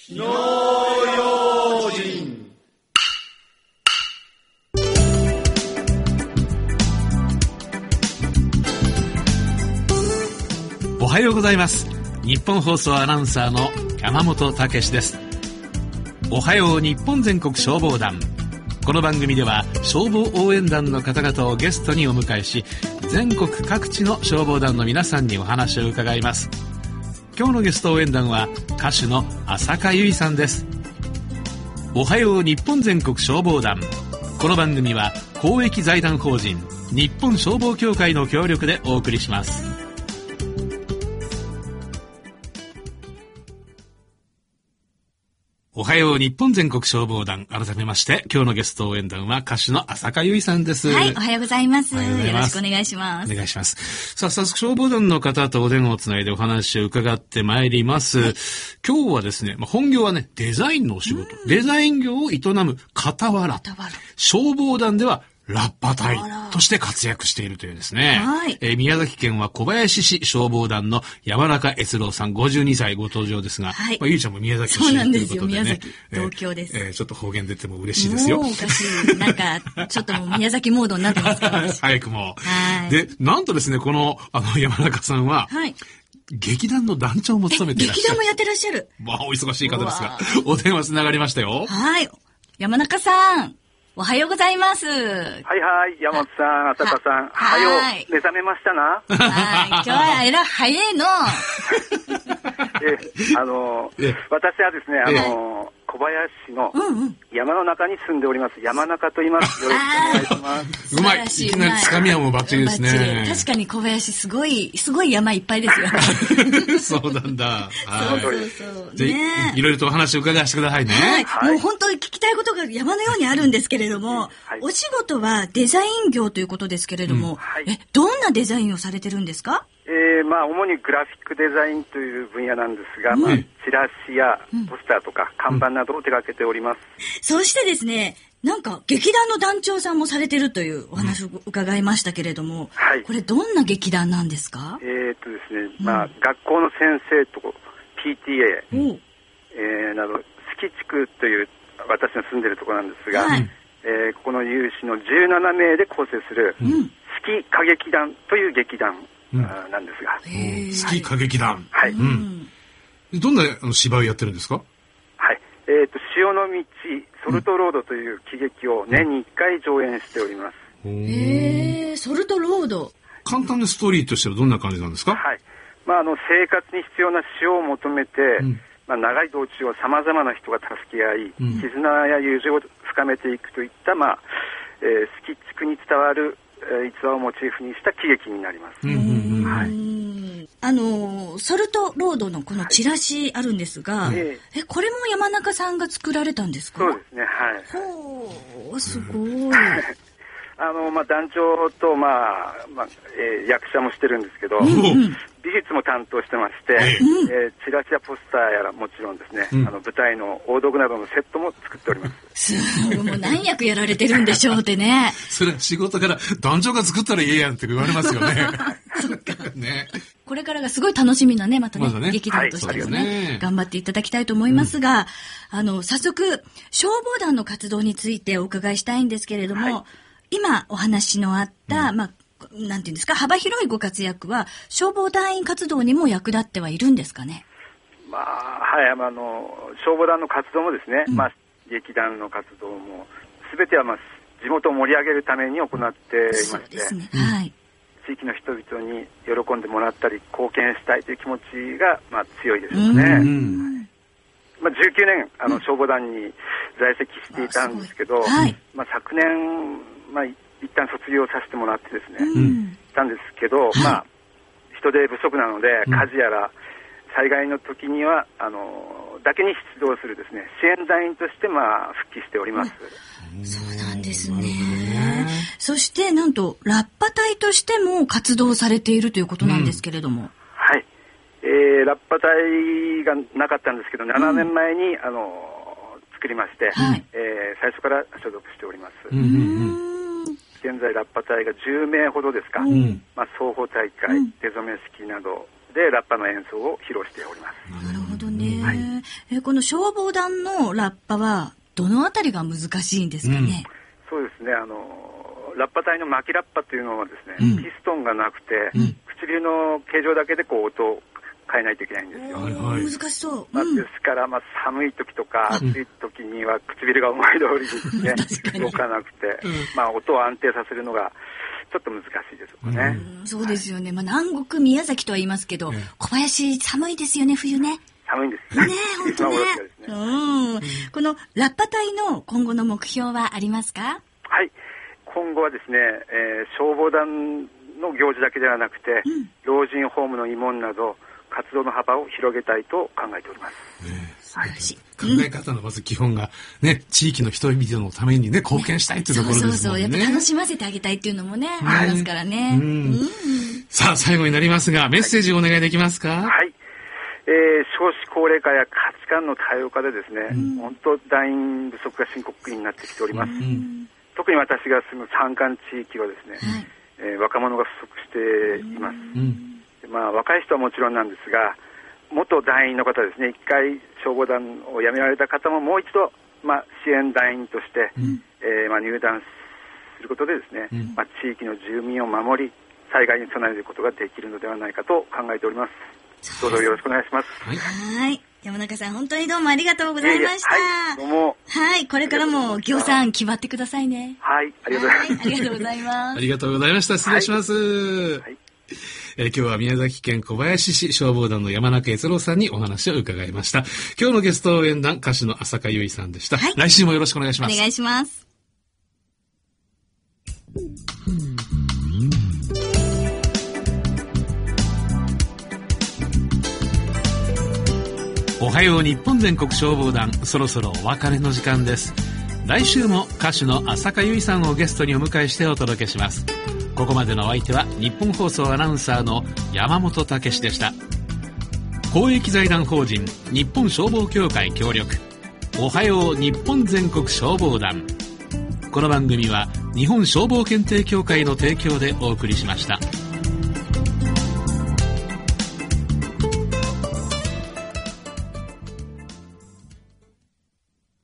火の用心。 おはようございます。日本放送アナウンサーの山本武史です。おはよう日本全国消防団。この番組では消防応援団の方々をゲストにお迎えし、全国各地の消防団の皆さんにお話を伺います。今日のゲスト応援団は歌手の浅香唯さんです。おはよう日本全国消防団。この番組は公益財団法人日本消防協会の協力でお送りします。おはよう日本全国消防団。改めまして今日のゲスト応援団は歌手の浅香唯さんです。 はい、おはようございます。 よろしくお願いします。 お願いします。さあ、早速消防団の方とお電話をつないでお話を伺ってまいります。はい、今日はですね、本業はね、デザインのお仕事、デザイン業を営む傍ら、消防団ではラッパ隊として活躍しているというですね。はい。宮崎県は小林市消防団の山中悦郎さん52歳ご登場ですが、はい。ゆいちゃんも宮崎出身ということでね。そうなんですよ、宮崎。同郷です。ちょっと方言出ても嬉しいですよ。 もうおかしい。なんか、ちょっともう宮崎モードになってますから。 早くも。 はい。 で、なんとですね、この、山中さんは、はい。劇団の団長も務めていらっしゃる。 劇団もやってらっしゃる。 お忙しい方ですが、お電話つながりましたよ。 はい。山中さん。おはようございます。はいはい、山本さん、浅香さん。はよう、目覚めましたな。 はい、今日はえら早いの。 私はですね、小林市の山の中に住んでおります。山中と言います。よろしくお願いします。 うまい。いきなりつかみはもうバッチリですね。 確かに小林すごい山いっぱいですよね。そうなんだ。 そう。 じゃあ、いろいろとお話を伺わせてくださいね。 はい。もう本当に聞きたいことが山のようにあるんですけれども、お仕事はデザイン業ということですけれども、どんなデザインをされてるんですか？ 主にグラフィックデザインという分野なんですが、チラシやポスターとか看板などを手掛けております。 そしてですね、なんか劇団の団長さんもされてるというお話を伺いましたけれども、これどんな劇団なんですか？ ですね、学校の先生と PTA、など、月地区という私の住んでるところなんですが、ここの有志の17名で構成する、月歌劇団という劇団なんですが。 月歌劇団。 はい。 どんな芝居をやってるんですか？ はい。潮の道、ソルトロードという喜劇を年に1回上演しております。 ソルトロード。 簡単なストーリーとしてはどんな感じなんですか？ はい。生活に必要な塩を求めて、長い道中を様々な人が助け合い、絆や友情を深めていくといった、月地区に伝わる逸話をモチーフにした喜劇になります。 ソルトロードのこのチラシあるんですが、これも山中さんが作られたんですか？ そうですね、 はい。すごい。 団長と、役者もしてるんですけど、美術も担当してまして、チラシやポスターやらもちろんですね、舞台の大道具などのセットも作っております。 もう何役やられてるんでしょうってね。 それは仕事から団長が作ったらいいやんって言われますよね。 そっか。ね。これからがすごい楽しみなね、またね、劇団としてですね、頑張っていただきたいと思いますが、早速、消防団の活動についてお伺いしたいんですけれども、今お話のあった、なんていうんですか、幅広いご活躍は消防団員活動にも役立ってはいるんですかね？ 消防団の活動もですね、劇団の活動も全ては地元を盛り上げるために行っていまして、地域の人々に喜んでもらったり貢献したいという気持ちが強いですよね。19年消防団に在籍していたんですけど、昨年一旦卒業させてもらってですね、したんですけど、人手不足なので、火事やら災害の時にはだけに出動するですね、支援団員として復帰しております。 そうなんですね。そしてなんとラッパ隊としても活動されているということなんですけれども、 はい、ラッパ隊がなかったんですけど、7年前に作りまして、最初から所属しております。現在ラッパ隊が10名ほどですか、双方大会、出初め式などでラッパの演奏を披露しております。 なるほどね。 この消防団のラッパはどのあたりが難しいんですかね。 そうですね、ラッパ隊の巻きラッパというのはですね、ピストンがなくて、唇の形状だけでこう音を変えないといけないんですよ。 難しそう。 ですから、寒い時とか暑い時には唇が思い通りですね、動かなくて、音を安定させるのがちょっと難しいですよね。 そうですよね。南国宮崎とは言いますけど、小林寒いですよね、冬ね。 寒いんですね。 本当ね。このラッパ隊の今後の目標はありますか？ はい。今後はですね、消防団の行事だけではなくて、老人ホームの慰問など活動の幅を広げたいと考えております。 素晴らしい。考え方のまず基本がね、地域の人々のためにね、貢献したいっていうところですもんね。 やっぱ楽しませてあげたいっていうのもね、ありますからね。 さあ、最後になりますが、メッセージをお願いできますか？ はい。少子高齢化や価値観の多様化でですね、本当団員不足が深刻になってきております。特に私が住む山間地域はですね、若者が不足しています。若い人はもちろんなんですが、元団員の方ですね、一回消防団を辞められた方ももう一度、支援団員として、入団することでですね、地域の住民を守り、災害に備えることができるのではないかと考えております。どうぞよろしくお願いします。 はい。山中さん、本当にどうもありがとうございました。 どうも。 はい。これからも行さん決まってくださいね。 はい。ありがとうございます。 ありがとうございます。 ありがとうございました。失礼します。今日は宮崎県小林市消防団の山中悦郎さんにお話を伺いました。今日のゲスト応援団、歌手の浅香唯さんでした。来週もよろしくお願いします。 お願いします。 おはよう日本全国消防団、そろそろお別れの時間です。来週も歌手の浅香唯さんをゲストにお迎えしてお届けします。ここまでのお相手は日本放送アナウンサーの山本武史でした。公益財団法人日本消防協会協力、おはよう日本全国消防団。この番組は日本消防検定協会の提供でお送りしました。